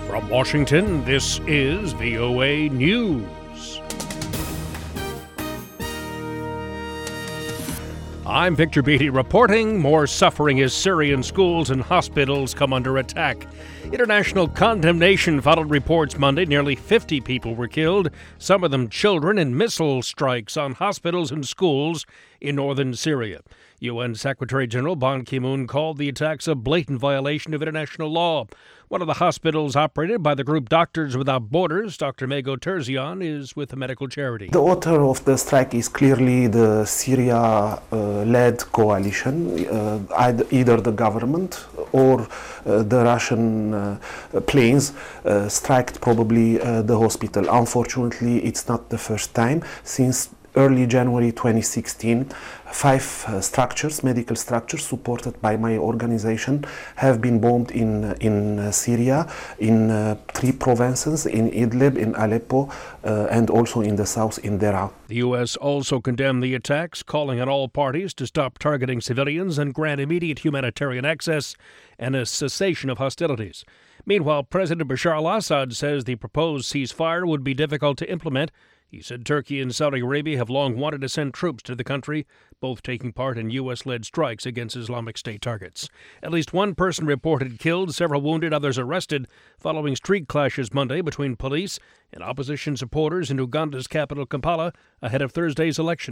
From Washington, this is VOA News. I'm Victor Beatty reporting. More suffering as Syrian schools and hospitals come under attack. International condemnation followed reports Monday. Nearly 50 people were killed, some of them children, in missile strikes on hospitals and schools in northern Syria. UN Secretary General Ban Ki-moon called the attacks a blatant violation of international law. One of the hospitals operated by the group Doctors Without Borders, Dr. Mego Terzian, is with the medical charity. The author of the strike is clearly the Syria-led coalition, either the government or the Russian planes struck probably the hospital. Unfortunately, it's not the first time. Since early January 2016, 5 structures, medical structures supported by my organization, have been bombed in Syria, in 3 provinces, in Idlib, in Aleppo, and also in the south in Deraa. The U.S. also condemned the attacks, calling on all parties to stop targeting civilians and grant immediate humanitarian access and a cessation of hostilities. Meanwhile, President Bashar al-Assad says the proposed ceasefire would be difficult to implement. He said Turkey and Saudi Arabia have long wanted to send troops to the country, both taking part in U.S.-led strikes against Islamic State targets. At least one person reported killed, several wounded, others arrested, following street clashes Monday between police and opposition supporters in Uganda's capital, Kampala, ahead of Thursday's election.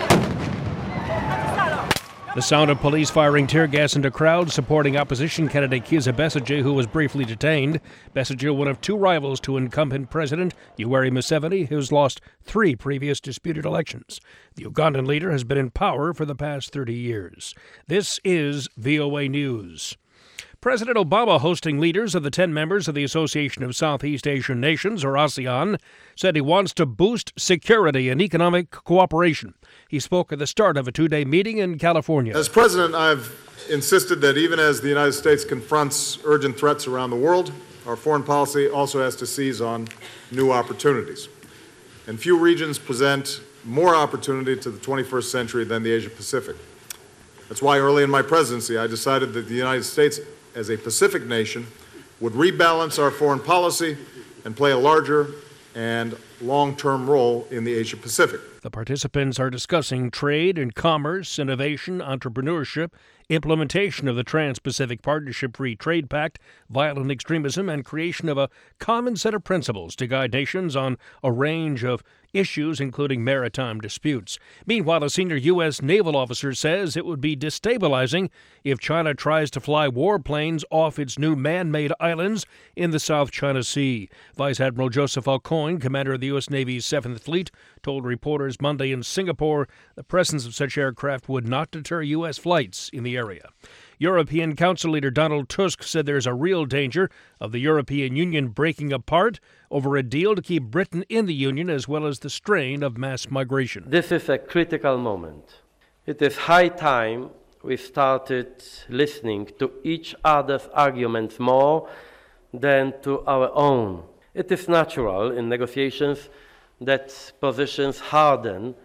The sound of police firing tear gas into crowds supporting opposition candidate Kizza Besigye, who was briefly detained. Besigye, one of 2 rivals to incumbent President Yoweri Museveni, who's lost 3 previous disputed elections. The Ugandan leader has been in power for the past 30 years. This is VOA News. President Obama, hosting leaders of the 10 members of the Association of Southeast Asian Nations, or ASEAN, said he wants to boost security and economic cooperation. He spoke at the start of a 2-day meeting in California. As president, I've insisted that even as the United States confronts urgent threats around the world, our foreign policy also has to seize on new opportunities. And few regions present more opportunity to the 21st century than the Asia Pacific. That's why early in my presidency, I decided that the United States, as a Pacific nation, would rebalance our foreign policy and play a larger and long-term role in the Asia Pacific. The participants are discussing trade and commerce, innovation, entrepreneurship, implementation of the Trans-Pacific Partnership Free Trade Pact, violent extremism, and creation of a common set of principles to guide nations on a range of issues, including maritime disputes. Meanwhile, a senior U.S. naval officer says it would be destabilizing if China tries to fly warplanes off its new man-made islands in the South China Sea. Vice Admiral Joseph Aucoin, commander of the U.S. Navy's 7th Fleet, told reporters Monday in Singapore the presence of such aircraft would not deter U.S. flights in the area. European Council leader Donald Tusk said there's a real danger of the European Union breaking apart over a deal to keep Britain in the Union, as well as the strain of mass migration. This is a critical moment. It is high time we started listening to each other's arguments more than to our own. It is natural in negotiations that positions harden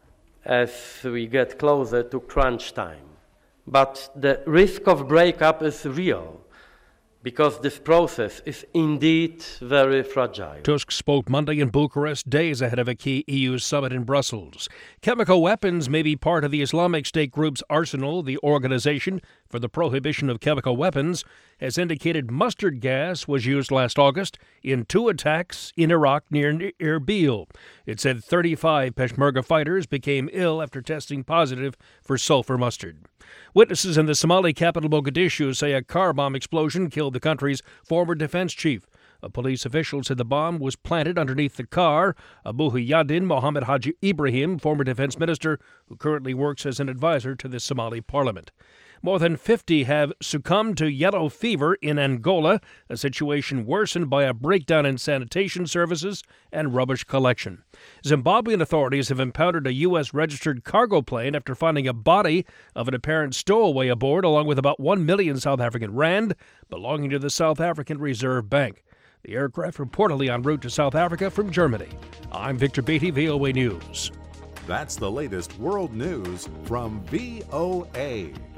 as we get closer to crunch time. But the risk of breakup is real, because this process is indeed very fragile. Tusk spoke Monday in Bucharest, days ahead of a key EU summit in Brussels. Chemical weapons may be part of the Islamic State group's arsenal. The Organization for the Prohibition of Chemical Weapons has indicated mustard gas was used last August in 2 attacks in Iraq near Erbil. It said 35 Peshmerga fighters became ill after testing positive for sulfur mustard. Witnesses in the Somali capital Mogadishu say a car bomb explosion killed the country's former defense chief. A police official said the bomb was planted underneath the car. Abu Yadin Mohammed Haji Ibrahim, former defense minister, who currently works as an advisor to the Somali parliament. More than 50 have succumbed to yellow fever in Angola, a situation worsened by a breakdown in sanitation services and rubbish collection. Zimbabwean authorities have impounded a U.S.-registered cargo plane after finding a body of an apparent stowaway aboard, along with about 1 million South African rand belonging to the South African Reserve Bank. The aircraft reportedly en route to South Africa from Germany. I'm Victor Beatty, VOA News. That's the latest world news from VOA.